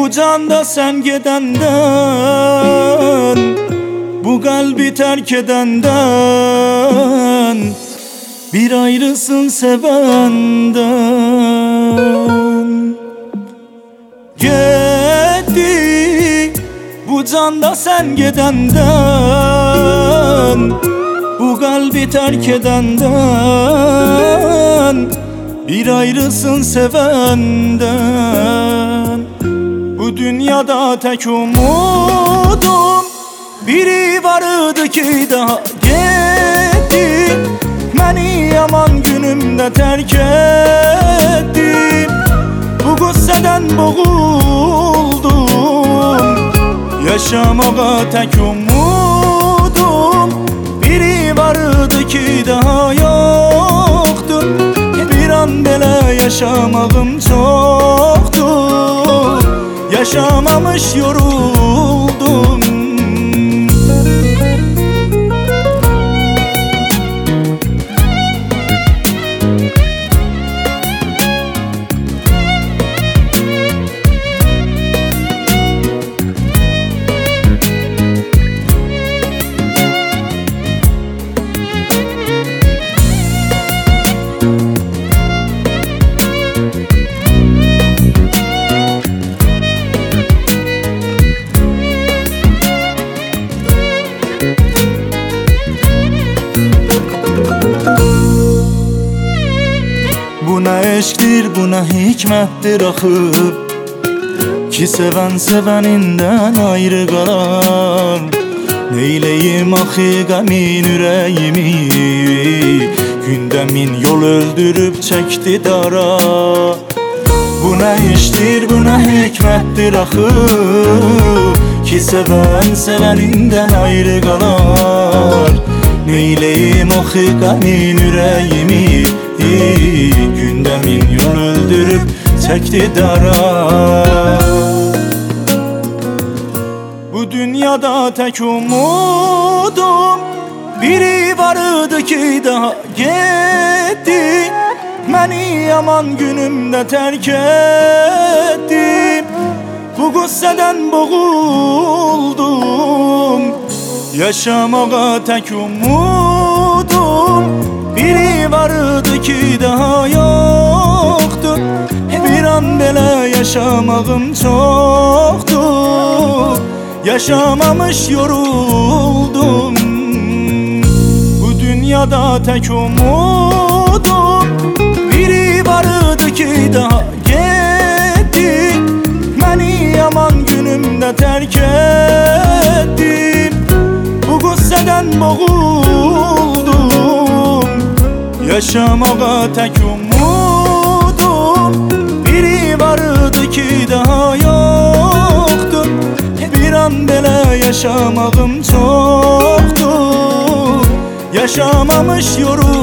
bu canda sen gedenden, bu kalbi terk edenden, bir ayrısın sevenden. Gitti bu canda sen gedenden, bu kalbi terk edenden, bir ayrısın sevenden. Bu dünyada tek umudum biri vardı ki daha gitti. Beni yaman günümde terk etti. Bu gusseden boğuldum. Yaşamağa tek umudum biri vardı ki daha yoktu. Bir an bile yaşamağım çoktu. Yaşamamış yoruldum. Buna eşkdir, buna hikmettir axı ki seven seveninden ayrı qalar. Neyleyim axı qəmin ürəyimi, gündəmin yol öldürüb çəkdi dara. Buna eşkdir, buna hikmettir axı ki seven seveninden ayrı qalar. Neyleyim axı qəmin ürəyimi, gündemin yol öldürüp çekti dara. Bu dünyada tek umudum biri vardı ki daha gitti. Beni yaman günümde terk etti. Bu gusseden boğuldum. Yaşamağa tek umudum biri vardı ki daha yoktu. Bir an bile yaşamağım çoktu. Yaşamamış yoruldum. Bu dünyada tek umudum biri vardı ki daha gitti. Beni yaman günümde terk etti. Bu gusseden boğuldum. Yaşamağa tek umudum biri vardı ki daha yoktu. Bir an bile yaşamağım çoktu. Yaşamamış yoruldum.